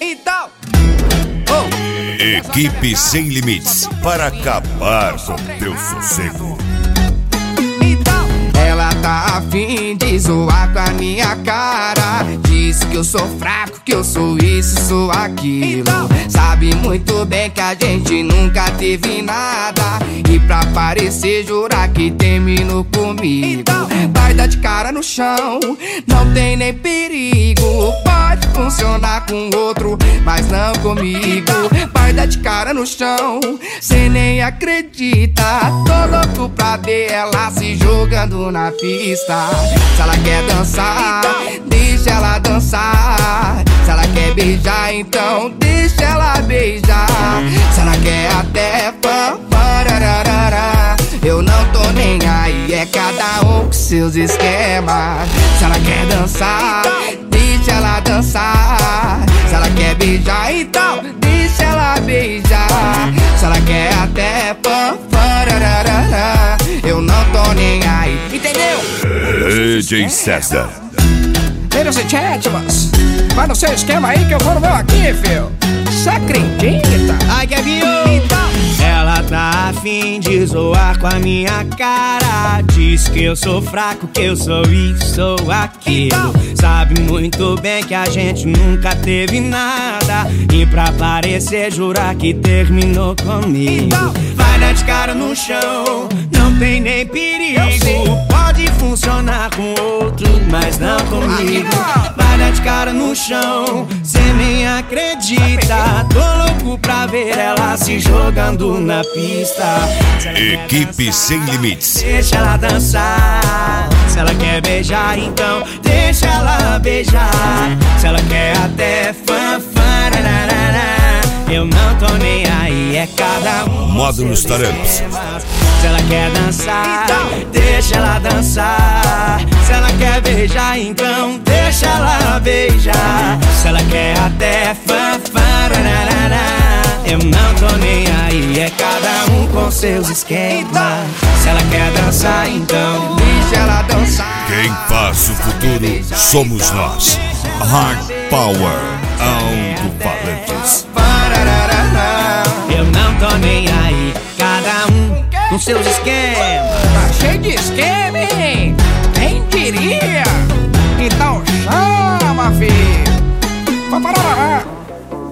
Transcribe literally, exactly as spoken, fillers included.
Então, oh. Equipe Sem Limites, para acabar com teu sossego. Ela tá afim de zoar com a minha cara. Diz que eu sou fraco, que eu sou isso, sou aquilo. Sabe muito bem que a gente nunca teve nada. E pra parecer jurar que terminou comigo. Vai dar de cara no chão, não tem nem perigo. Pode funcionar com outro, mas não comigo. Vai dar de cara no chão, cê nem acredita. Tô louco pra ver ela se jogando na pista. Se ela quer dançar, deixa ela dançar. Se ela quer beijar, então deixa ela beijar. Se ela quer até fanfarararara, eu não tô nem aí, é cada um com seus esquemas. Se ela quer dançar, deixa ela dançar. Se ela quer beijar, então deixa ela beijar. Se ela quer até fanfarararara, eu não tô nem aí, entendeu? D J César. Ladies and gentlemen, vai no seu esquema aí que eu vou no meu aqui, filho. Cê acredita? Ai, que viu? Ela tá afim de zoar com a minha cara. Diz que eu sou fraco, que eu sou isso, sou aquilo. Sabe muito bem que a gente nunca teve nada. E pra parecer jurar que terminou comigo. Vai dar de cara no chão, não tem nem perigo. Pode funcionar com outro, mas não comigo. Vai dar de cara no chão, cê nem acredita. Tô louco pra ver ela se jogando na pista. Equipe Sem Limites. Deixa ela dançar. Se ela quer beijar, então deixa ela beijar. Se ela quer até fanfarararara, eu não tô nem aí, é cada um. Módulos Tarantos. Se ela quer dançar, deixa ela dançar. Se ela quer beijar, então deixa ela beijar. Se ela quer até fanfarararara, eu não tô nem aí, é cada um com seus esquemas. Se ela quer dançar, então deixa ela dançar. Quem faz o futuro somos nós. Hard Power, alto-falantes. Eu não tô nem aí, cada um com seus esquemas. Tá cheio de esquema, hein? Quem diria?